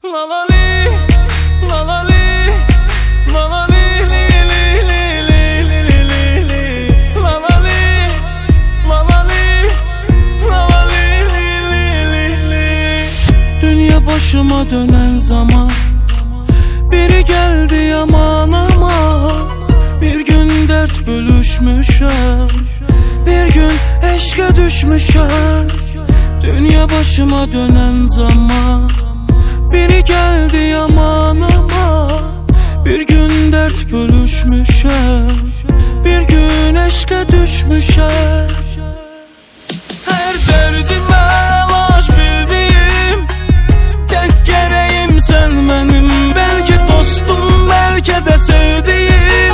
La la li, la la li, la la li, li li li li li li li li. La la li, la la li, la la li li li li li. Dünya başıma dönen zaman biri geldi yaman ama, bir gün dert bölüşmüşəm, bir gün eşqə düşmüşəm. Dünya başıma dönen zaman biri geldi yaman ama, bir gün dert bölüşmüşəm, bir gün eşqə düşmüşəm. Her derdime elaç bildiğim tek gereğim sen benim. Belki dostum, belki de sevdiğim,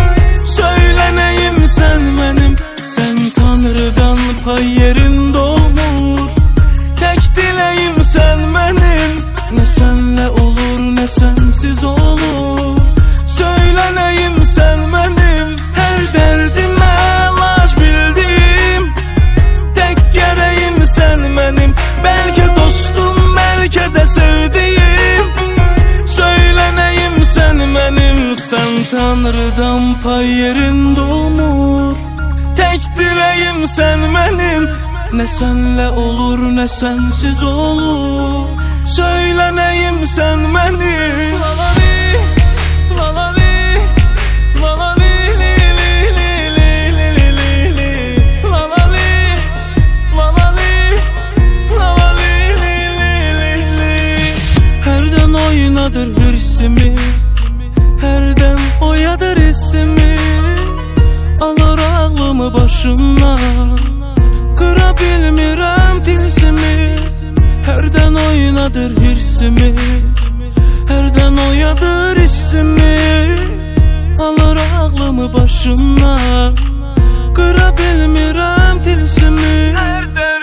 söyleneyim sen benim. Sen Tanrı'dan pay yerinde olmur, tek dileğim sen benim. Ne senle olur ne sensiz olur, söyleneyim sen benim. Her derdime elaç bildiğim tek gereğim sen benim. Belki dostum, belki de sevdiğim, söyleneyim sen benim. Sen Tanrı'dan pay yerinde olmur, tek dileğim sen benim. Ne senle olur ne sensiz olur, söyleneyim sen benim. La la li, la la li, la la li li li li li li li li. La la li, la la li, la la li li li li li. Herden oynadır hırsımı, herden oyadır hissimi. Alır ağlımı başımdan, kıra bilmirəm tilsimi. Herden oynadır hırsımı, herden oyadır hissimi. Alır ağlımı başımdan, kıra bilmirəm tilsimi. Her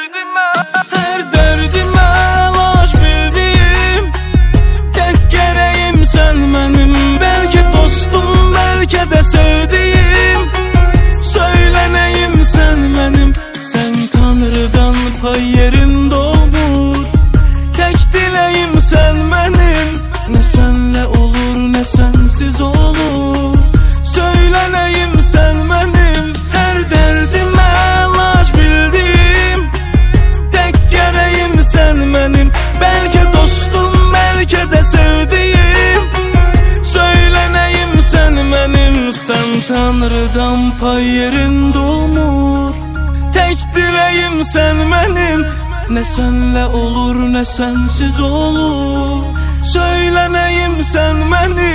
derdime elaç bildiğim tek gereğim sen benim. Belki dostum, belki de sevdiğim, söyleneyim sen benim. Sen Tanrı'dan pay yerinde olmur, tek dileğim sen benim. Ne senle olur ne sensiz olur, söyleneyim sen benim. Her derdime elaç bildiğim tek gereğim sen benim. Belki dostum, belki de sevdiğim, söyleneyim sen benim. Sen Tanrı'dan pay yerinde olmur, tek dileğim sen benim. Ne senle olur ne sensiz olur, söyleneyim sen benim.